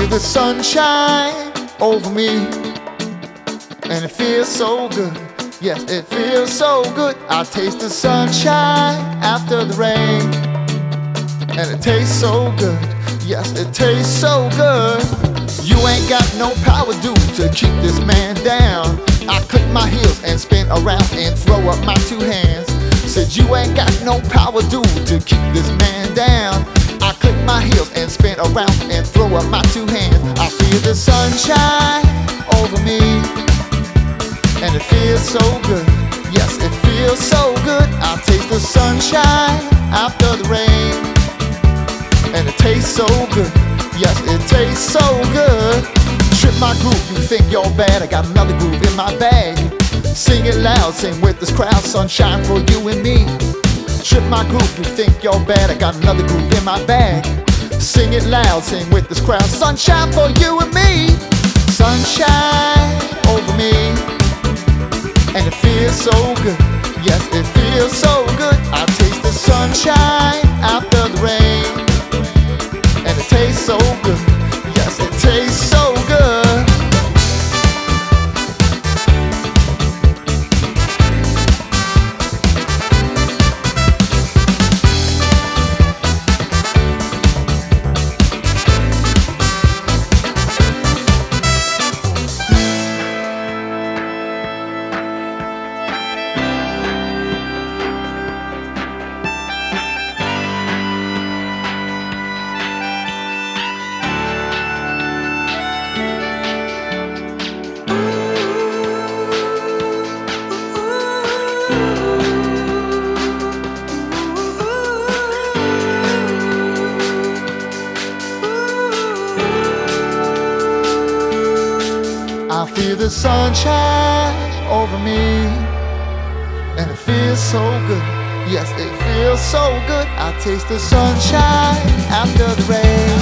feel the sunshine over me, and it feels so good. Yes, it feels so good. I taste the sunshine after the rain, and it tastes so good. Yes, it tastes so good. You ain't got no power, dude, to keep this man down. I click my heels and spin around and throw up my two hands. Said you ain't got no power, dude, to keep this man down. I click my heels and spin around and throw up my two hands. I feel the sunshine over me, and it feels so good. Yes, it feels so good. I taste the sunshine after the rain, and it tastes so good. Yes, it tastes so good. Trip my groove, you think you're bad, I got another groove in my bag. Sing it loud, sing with this crowd, sunshine for you and me. Trip my groove, you think you're bad, I got another groove in my bag. Sing it loud, sing with this crowd, sunshine for you and me. Sunshine over me, and it feels so good. Yes, it feels so good. I taste the sunshine after the rain, and it tastes so good. Yes, it tastes so good. I feel the sunshine over me, and it feels so good. Yes, it feels so good. I taste the sunshine after the rain.